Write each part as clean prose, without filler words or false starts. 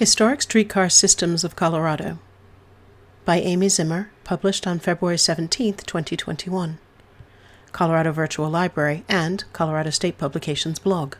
Historic Streetcar Systems of Colorado by Amy Zimmer, published on February 17, 2021. Colorado Virtual Library and Colorado State Publications blog.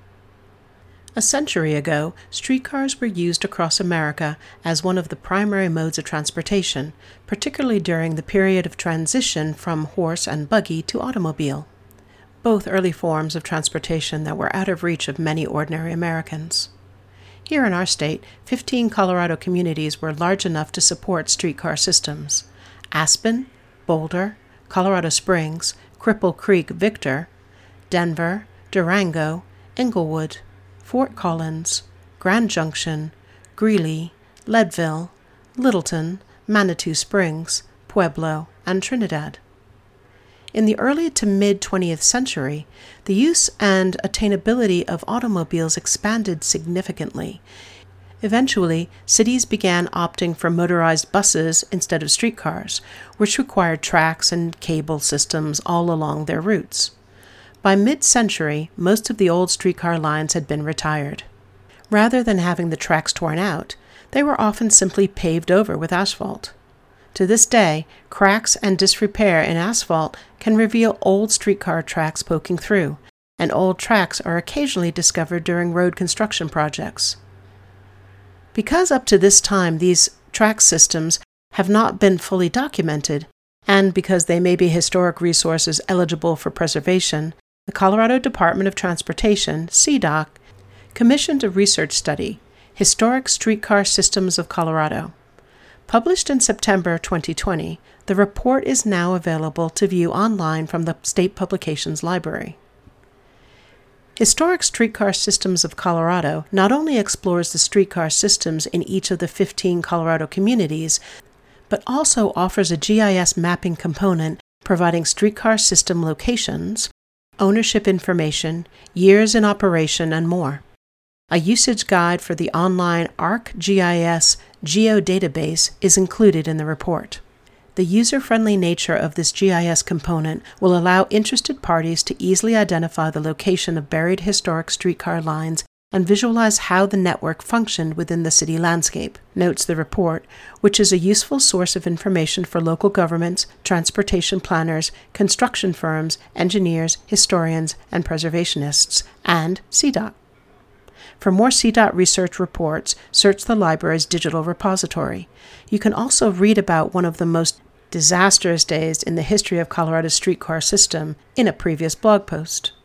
A century ago, streetcars were used across America as one of the primary modes of transportation, particularly during the period of transition from horse and buggy to automobile, both early forms of transportation that were out of reach of many ordinary Americans. Here in our state, 15 Colorado communities were large enough to support streetcar systems: Aspen, Boulder, Colorado Springs, Cripple Creek, Victor, Denver, Durango, Englewood, Fort Collins, Grand Junction, Greeley, Leadville, Littleton, Manitou Springs, Pueblo, and Trinidad. In the early to mid-20th century, the use and attainability of automobiles expanded significantly. Eventually, cities began opting for motorized buses instead of streetcars, which required tracks and cable systems all along their routes. By mid-century, most of the old streetcar lines had been retired. Rather than having the tracks torn out, they were often simply paved over with asphalt. To this day, cracks and disrepair in asphalt can reveal old streetcar tracks poking through, and old tracks are occasionally discovered during road construction projects. Because up to this time these track systems have not been fully documented, and because they may be historic resources eligible for preservation, the Colorado Department of Transportation, CDOT, commissioned a research study, Historic Streetcar Systems of Colorado. Published in September 2020, the report is now available to view online from the State Publications Library. Historic Streetcar Systems of Colorado not only explores the streetcar systems in each of the 15 Colorado communities, but also offers a GIS mapping component providing streetcar system locations, ownership information, years in operation, and more. A usage guide for the online ArcGIS geodatabase is included in the report. The user-friendly nature of this GIS component will allow interested parties to easily identify the location of buried historic streetcar lines and visualize how the network functioned within the city landscape, notes the report, which is a useful source of information for local governments, transportation planners, construction firms, engineers, historians, and preservationists, and CDOT. For more CDOT research reports, search the library's digital repository. You can also read about one of the most disastrous days in the history of Colorado's streetcar system in a previous blog post.